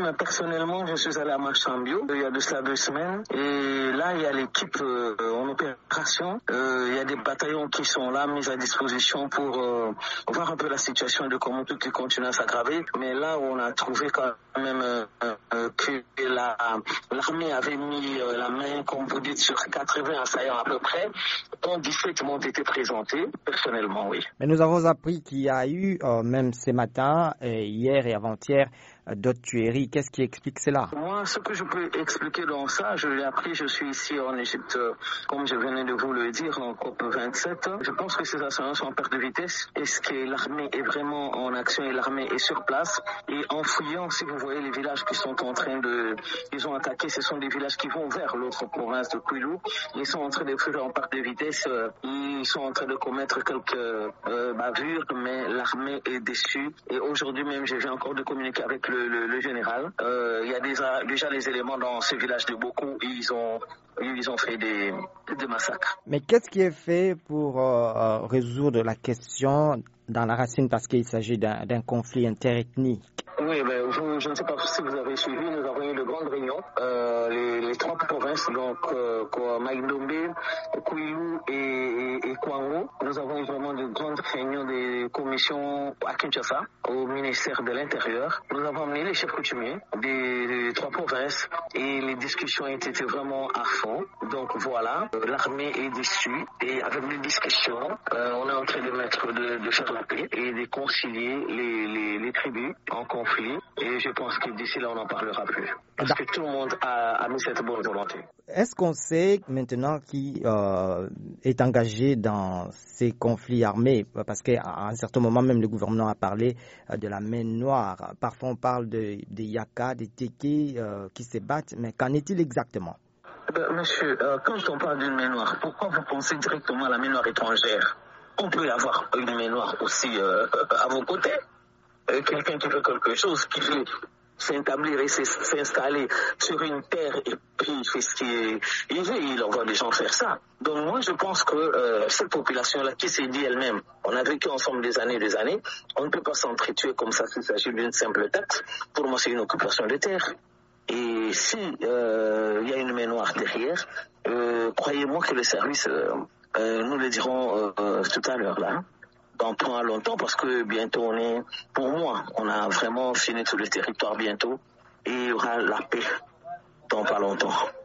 moi-même, personnellement, je suis allé à Marchambio il y a de cela 2 semaines. Et là, il y a l'équipe en opération. Il y a des bataillons qui sont là, mis à disposition pour voir un peu la situation de comment tout continue à s'aggraver. Mais là, on a trouvé quand même que l'armée avait mis la main, comme vous dites, sur 80 assaillants à peu près, dont 17 m'ont été présentés, personnellement, oui. Mais nous avons appris qu'il y a eu, même ce matin, hier et avant-hier, d'autres tueries. Qu'est-ce qui explique cela? Moi, ce que je peux expliquer dans ça, je l'ai appris, je suis ici en Égypte, comme je venais de vous le dire, en COP27. Je pense que ces assaillants sont en perte de vitesse. Est-ce que l'armée est vraiment en action et l'armée est sur place? Et en fouillant, si vous voyez les villages qui sont en train ils ont attaqué, ce sont des villages qui vont vers l'autre province de Kouilou. Ils sont en train de fuir en perte de vitesse. Ils sont en train de commettre quelques bavures, mais l'armée est déçue. Et aujourd'hui même, je viens encore de communiquer avec le général. Il y a déjà les éléments dans ce village de Boko. Ils ont fait des massacres. Mais qu'est-ce qui est fait pour résoudre la question dans la racine, parce qu'il s'agit d'un conflit interethnique? Oui, je ne sais pas si vous avez suivi, nous avons eu de grandes réunions. Les 3 provinces, donc Maïdombe, Kouilou et Kwango. Nous avons eu vraiment de grandes réunions des commissions à Kinshasa, au ministère de l'Intérieur. Nous avons amené les chefs coutumiers des 3 provinces et les discussions ont été vraiment à fond. Donc voilà, l'armée est déçue et avec les discussions, on est en train de faire la paix et de concilier les tribus en conflit. Et je pense que d'ici là, on n'en parlera plus. Parce que tout le monde a mis cette bonne volonté. Est-ce qu'on sait maintenant qui est engagé dans ces conflits armés? Parce qu'à un certain moment, même le gouvernement a parlé de la main noire. Parfois, on parle des Yaka, des Téké qui se battent. Mais qu'en est-il exactement? Monsieur, quand on parle d'une main noire, pourquoi vous pensez directement à la main noire étrangère? On peut avoir une main noire aussi à vos côtés. Quelqu'un qui fait quelque chose, qui veut s'établir et s'installer sur une terre et puis il fait ce qu'il veut, il envoie des gens faire ça. Donc moi je pense que cette population-là qui s'est dit elle-même, on a vécu ensemble des années, on ne peut pas s'entretuer comme ça s'il s'agit d'une simple taxe. Pour moi c'est une occupation de terre. Et si il y a une main noire derrière, croyez-moi que les services, nous le dirons tout à l'heure là, dans pas longtemps, parce que bientôt pour moi, on a vraiment fini tout le territoire bientôt et il y aura la paix dans pas longtemps.